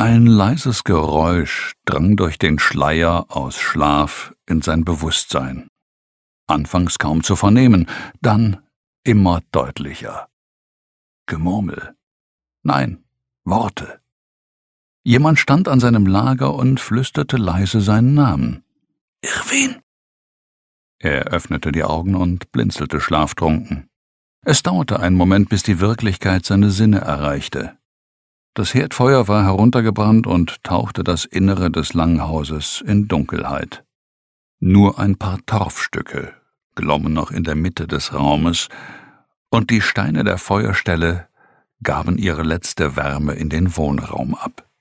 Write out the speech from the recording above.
Ein leises Geräusch drang durch den Schleier aus Schlaf in sein Bewusstsein. Anfangs kaum zu vernehmen, dann immer deutlicher. Gemurmel. Nein, Worte. Jemand stand an seinem Lager und flüsterte leise seinen Namen. Irwin. Er öffnete die Augen und blinzelte schlaftrunken. Es dauerte einen Moment, bis die Wirklichkeit seine Sinne erreichte. Das Herdfeuer war heruntergebrannt und tauchte das Innere des Langhauses in Dunkelheit. Nur ein paar Torfstücke glommen noch in der Mitte des Raumes, und die Steine der Feuerstelle gaben ihre letzte Wärme in den Wohnraum ab.